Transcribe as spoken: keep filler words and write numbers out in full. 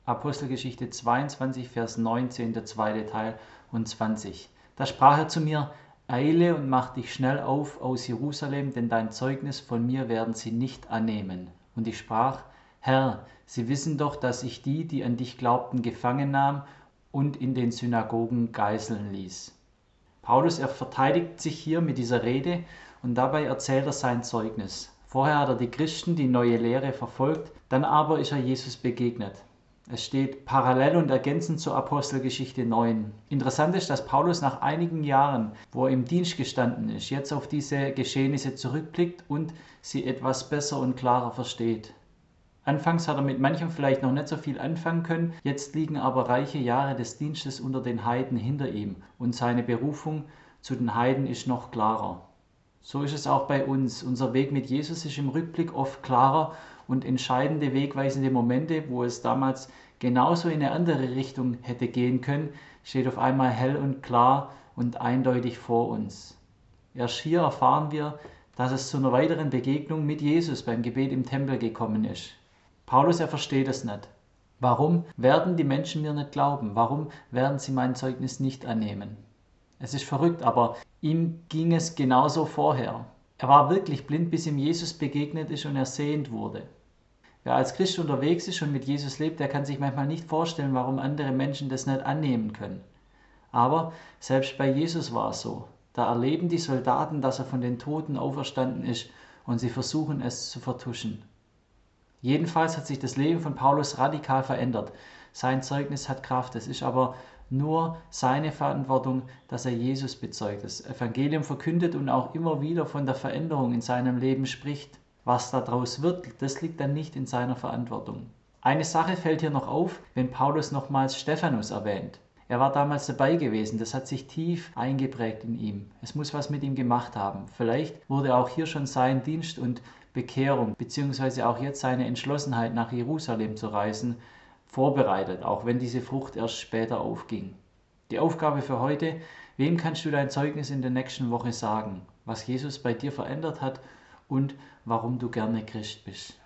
Apostelgeschichte zweiundzwanzig, Vers neunzehn, der zweite Teil und zwanzig. Da sprach er zu mir: Eile und mach dich schnell auf aus Jerusalem, denn dein Zeugnis von mir werden sie nicht annehmen. Und ich sprach: Herr, sie wissen doch, dass ich die, die an dich glaubten, gefangen nahm und in den Synagogen geißeln ließ. Paulus, er verteidigt sich hier mit dieser Rede und dabei erzählt er sein Zeugnis. Vorher hat er die Christen, die neue Lehre verfolgt, dann aber ist er Jesus begegnet. Es steht parallel und ergänzend zur Apostelgeschichte neun. Interessant ist, dass Paulus nach einigen Jahren, wo er im Dienst gestanden ist, jetzt auf diese Geschehnisse zurückblickt und sie etwas besser und klarer versteht. Anfangs hat er mit manchem vielleicht noch nicht so viel anfangen können, jetzt liegen aber reiche Jahre des Dienstes unter den Heiden hinter ihm und seine Berufung zu den Heiden ist noch klarer. So ist es auch bei uns. Unser Weg mit Jesus ist im Rückblick oft klarer und entscheidende, wegweisende Momente, wo es damals genauso in eine andere Richtung hätte gehen können, steht auf einmal hell und klar und eindeutig vor uns. Erst hier erfahren wir, dass es zu einer weiteren Begegnung mit Jesus beim Gebet im Tempel gekommen ist. Paulus, er versteht es nicht. Warum werden die Menschen mir nicht glauben? Warum werden sie mein Zeugnis nicht annehmen? Es ist verrückt, aber ihm ging es genauso vorher. Er war wirklich blind, bis ihm Jesus begegnet ist und er sehend wurde. Wer als Christ unterwegs ist und mit Jesus lebt, der kann sich manchmal nicht vorstellen, warum andere Menschen das nicht annehmen können. Aber selbst bei Jesus war es so. Da erleben die Soldaten, dass er von den Toten auferstanden ist und sie versuchen es zu vertuschen. Jedenfalls hat sich das Leben von Paulus radikal verändert. Sein Zeugnis hat Kraft, es ist aber nur seine Verantwortung, dass er Jesus bezeugt, das Evangelium verkündet und auch immer wieder von der Veränderung in seinem Leben spricht. Was daraus wird, das liegt dann nicht in seiner Verantwortung. Eine Sache fällt hier noch auf, wenn Paulus nochmals Stephanus erwähnt. Er war damals dabei gewesen, das hat sich tief eingeprägt in ihm. Es muss was mit ihm gemacht haben. Vielleicht wurde auch hier schon sein Dienst und Bekehrung, beziehungsweise auch jetzt seine Entschlossenheit, nach Jerusalem zu reisen, vorbereitet, auch wenn diese Frucht erst später aufging. Die Aufgabe für heute: Wem kannst du dein Zeugnis in der nächsten Woche sagen, was Jesus bei dir verändert hat und warum du gerne Christ bist?